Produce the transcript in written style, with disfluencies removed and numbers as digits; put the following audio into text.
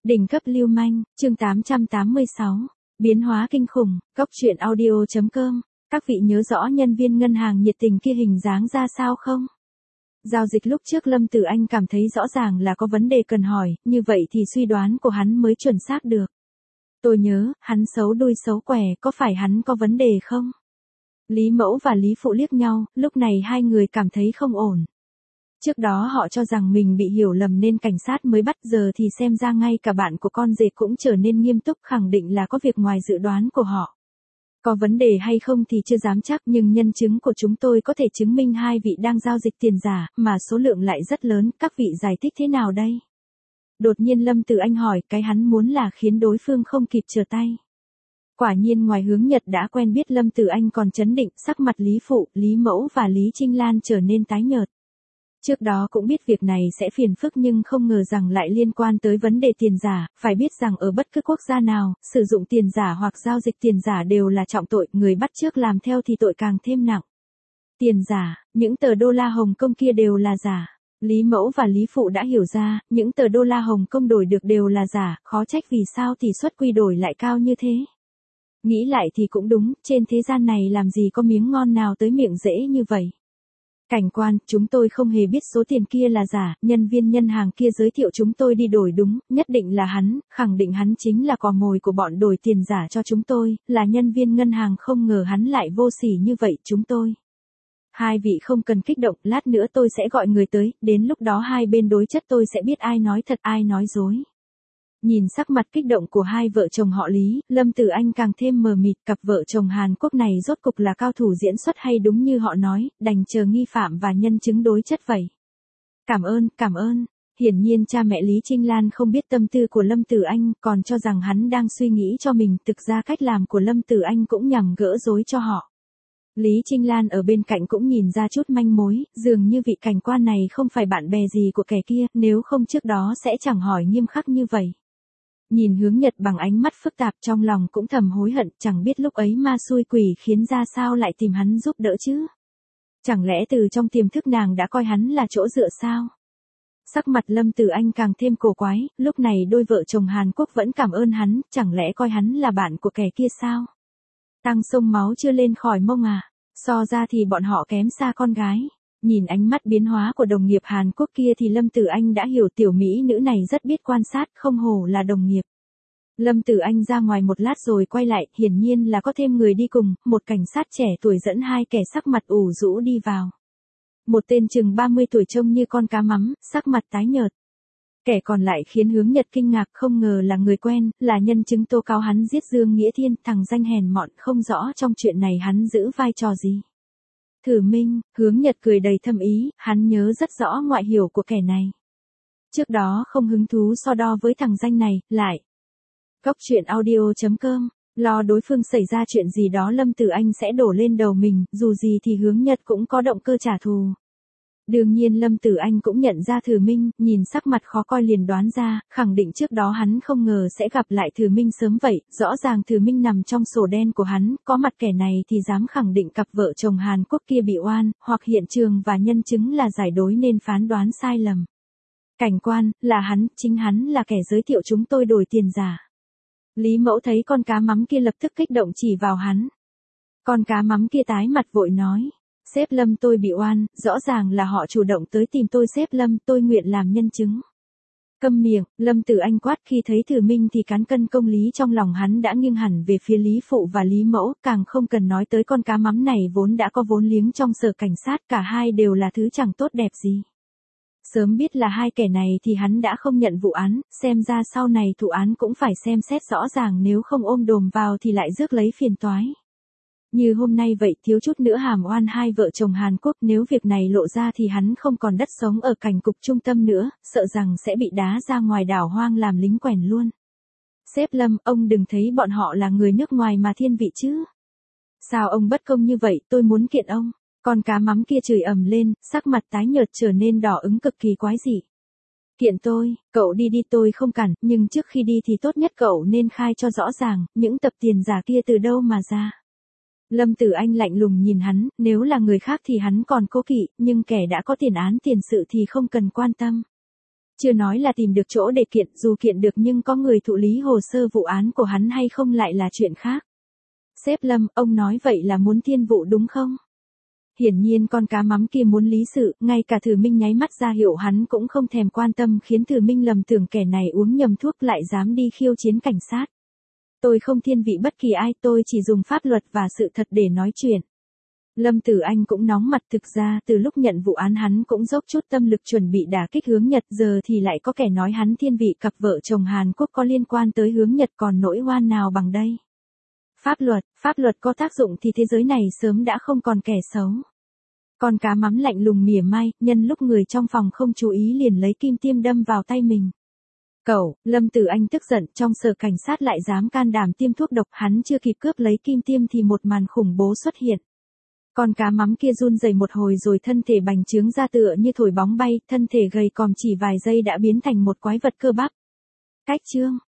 Đỉnh cấp lưu manh, chương 886. Biến hóa kinh khủng, Cốc truyện audio.com. Các vị nhớ rõ nhân viên ngân hàng nhiệt tình kia hình dáng ra sao không? Giao dịch lúc trước Lâm Tử Anh cảm thấy rõ ràng là có vấn đề cần hỏi, như vậy thì suy đoán của hắn mới chuẩn xác được. Tôi nhớ, hắn xấu đuôi xấu quẻ, có phải hắn có vấn đề không? Lý Mẫu và Lý Phụ liếc nhau, lúc này hai người cảm thấy không ổn. Trước đó họ cho rằng mình bị hiểu lầm nên cảnh sát mới bắt, giờ thì xem ra ngay cả bạn của con rể cũng trở nên nghiêm túc, khẳng định là có việc ngoài dự đoán của họ. Có vấn đề hay không thì chưa dám chắc, nhưng nhân chứng của chúng tôi có thể chứng minh hai vị đang giao dịch tiền giả, mà số lượng lại rất lớn, các vị giải thích thế nào đây? Đột nhiên Lâm Tử Anh hỏi, cái hắn muốn là khiến đối phương không kịp trở tay. Quả nhiên ngoài Hướng Nhật đã quen biết Lâm Tử Anh còn chấn định, sắc mặt Lý Phụ, Lý Mẫu và Lý Trinh Lan trở nên tái nhợt. Trước đó cũng biết việc này sẽ phiền phức nhưng không ngờ rằng lại liên quan tới vấn đề tiền giả, phải biết rằng ở bất cứ quốc gia nào, sử dụng tiền giả hoặc giao dịch tiền giả đều là trọng tội, người bắt chước làm theo thì tội càng thêm nặng. Tiền giả, những tờ đô la Hồng Kông kia đều là giả. Lý Mẫu và Lý Phụ đã hiểu ra, những tờ đô la Hồng Kông đổi được đều là giả, khó trách vì sao tỷ suất quy đổi lại cao như thế. Nghĩ lại thì cũng đúng, trên thế gian này làm gì có miếng ngon nào tới miệng dễ như vậy. Cảnh quan, chúng tôi không hề biết số tiền kia là giả, nhân viên ngân hàng kia giới thiệu chúng tôi đi đổi đúng, nhất định là hắn, khẳng định hắn chính là cò mồi của bọn đổi tiền giả cho chúng tôi, là nhân viên ngân hàng, không ngờ hắn lại vô sỉ như vậy chúng tôi. Hai vị không cần kích động, lát nữa tôi sẽ gọi người tới, đến lúc đó hai bên đối chất tôi sẽ biết ai nói thật ai nói dối. Nhìn sắc mặt kích động của hai vợ chồng họ Lý, Lâm Tử Anh càng thêm mờ mịt, cặp vợ chồng Hàn Quốc này rốt cục là cao thủ diễn xuất hay đúng như họ nói, đành chờ nghi phạm và nhân chứng đối chất vậy. Cảm ơn. Hiển nhiên cha mẹ Lý Trinh Lan không biết tâm tư của Lâm Tử Anh, còn cho rằng hắn đang suy nghĩ cho mình, thực ra cách làm của Lâm Tử Anh cũng nhằm gỡ rối cho họ. Lý Trinh Lan ở bên cạnh cũng nhìn ra chút manh mối, dường như vị cảnh quan này không phải bạn bè gì của kẻ kia, nếu không trước đó sẽ chẳng hỏi nghiêm khắc như vậy. Nhìn Hướng Nhật bằng ánh mắt phức tạp, trong lòng cũng thầm hối hận, chẳng biết lúc ấy ma xui quỷ khiến ra sao lại tìm hắn giúp đỡ chứ. Chẳng lẽ từ trong tiềm thức nàng đã coi hắn là chỗ dựa sao? Sắc mặt Lâm Tử Anh càng thêm cổ quái, lúc này đôi vợ chồng Hàn Quốc vẫn cảm ơn hắn, chẳng lẽ coi hắn là bạn của kẻ kia sao? Tăng sông máu chưa lên khỏi mông à? So ra thì bọn họ kém xa con gái. Nhìn ánh mắt biến hóa của đồng nghiệp Hàn Quốc kia thì Lâm Tử Anh đã hiểu tiểu mỹ nữ này rất biết quan sát, không hổ là đồng nghiệp. Lâm Tử Anh ra ngoài một lát rồi quay lại, hiển nhiên là có thêm người đi cùng, một cảnh sát trẻ tuổi dẫn hai kẻ sắc mặt ủ rũ đi vào. Một tên chừng 30 tuổi trông như con cá mắm, sắc mặt tái nhợt. Kẻ còn lại khiến Hướng Nhật kinh ngạc, không ngờ là người quen, là nhân chứng tố cáo hắn giết Dương Nghĩa Thiên, thằng danh hèn mọn, không rõ trong chuyện này hắn giữ vai trò gì. Thử Minh, Hướng Nhật cười đầy thâm ý, hắn nhớ rất rõ ngoại hiểu của kẻ này. Trước đó không hứng thú so đo với thằng danh này, lại. Cốc truyện audio.com, lo đối phương xảy ra chuyện gì đó Lâm Tử Anh sẽ đổ lên đầu mình, dù gì thì Hướng Nhật cũng có động cơ trả thù. Đương nhiên Lâm Tử Anh cũng nhận ra Thử Minh, nhìn sắc mặt khó coi liền đoán ra, khẳng định trước đó hắn không ngờ sẽ gặp lại Thử Minh sớm vậy, rõ ràng Thử Minh nằm trong sổ đen của hắn, có mặt kẻ này thì dám khẳng định cặp vợ chồng Hàn Quốc kia bị oan, hoặc hiện trường và nhân chứng là giải đối nên phán đoán sai lầm. Cảnh quan, là hắn, chính hắn là kẻ giới thiệu chúng tôi đổi tiền giả. Lý Mẫu thấy con cá mắm kia lập tức kích động chỉ vào hắn. Con cá mắm kia tái mặt vội nói. Sếp Lâm, tôi bị oan, rõ ràng là họ chủ động tới tìm tôi. Sếp Lâm, tôi nguyện làm nhân chứng. Câm miệng, Lâm Tử Anh quát, khi thấy Thử Minh thì cán cân công lý trong lòng hắn đã nghiêng hẳn về phía Lý Phụ và Lý Mẫu, càng không cần nói tới con cá mắm này vốn đã có vốn liếng trong sở cảnh sát, cả hai đều là thứ chẳng tốt đẹp gì. Sớm biết là hai kẻ này thì hắn đã không nhận vụ án, xem ra sau này thụ án cũng phải xem xét rõ ràng, nếu không ôm đồm vào thì lại rước lấy phiền toái. Như hôm nay vậy, thiếu chút nữa hàm oan hai vợ chồng Hàn Quốc, nếu việc này lộ ra thì hắn không còn đất sống ở cảnh cục trung tâm nữa, sợ rằng sẽ bị đá ra ngoài đảo hoang làm lính quèn luôn. Sếp Lâm, ông đừng thấy bọn họ là người nước ngoài mà thiên vị chứ. Sao ông bất công như vậy, tôi muốn kiện ông. Con cá mắm kia chửi ầm lên, sắc mặt tái nhợt trở nên đỏ ửng cực kỳ quái dị. Kiện tôi, cậu đi tôi không cản, nhưng trước khi đi thì tốt nhất cậu nên khai cho rõ ràng, những tập tiền giả kia từ đâu mà ra. Lâm Tử Anh lạnh lùng nhìn hắn, nếu là người khác thì hắn còn cố kỵ, nhưng kẻ đã có tiền án tiền sự thì không cần quan tâm. Chưa nói là tìm được chỗ để kiện, dù kiện được nhưng có người thụ lý hồ sơ vụ án của hắn hay không lại là chuyện khác. Sếp Lâm, ông nói vậy là muốn thiên vụ đúng không? Hiển nhiên con cá mắm kia muốn lý sự, ngay cả Thử Minh nháy mắt ra hiệu hắn cũng không thèm quan tâm, khiến Thử Minh lầm tưởng kẻ này uống nhầm thuốc lại dám đi khiêu chiến cảnh sát. Tôi không thiên vị bất kỳ ai, tôi chỉ dùng pháp luật và sự thật để nói chuyện. Lâm Tử Anh cũng nóng mặt, thực ra từ lúc nhận vụ án hắn cũng dốc chút tâm lực chuẩn bị đả kích Hướng Nhật, giờ thì lại có kẻ nói hắn thiên vị cặp vợ chồng Hàn Quốc có liên quan tới Hướng Nhật, còn nỗi oan nào bằng đây. Pháp luật có tác dụng thì thế giới này sớm đã không còn kẻ xấu. Con cá mắm lạnh lùng mỉa mai, nhân lúc người trong phòng không chú ý liền lấy kim tiêm đâm vào tay mình. Cậu, Lâm Tử Anh tức giận, trong sở cảnh sát lại dám can đảm tiêm thuốc độc, hắn chưa kịp cướp lấy kim tiêm thì một màn khủng bố xuất hiện. Con cá mắm kia run rẩy một hồi rồi thân thể bành trướng ra tựa như thổi bóng bay, thân thể gầy còm chỉ vài giây đã biến thành một quái vật cơ bắp. Cách chương